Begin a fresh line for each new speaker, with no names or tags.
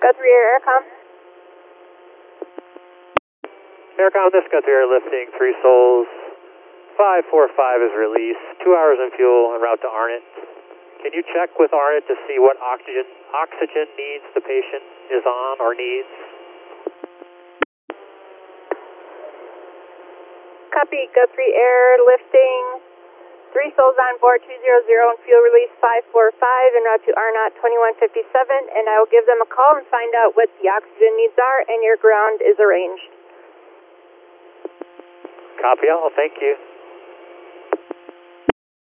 Guthrie Air Aircom.
Aircom, this Guthrie Air lifting 3 souls. 545 is released. 2 hours in fuel en route to Arnott. Can you check with Arnott to see what oxygen needs the patient is on or needs?
Copy, Guthrie Air lifting 3 souls on board 200 and fuel release 545 en route to Arnott 2157, and I will give them a call and find out what the oxygen needs are, and your ground is arranged.
Copy all, thank you.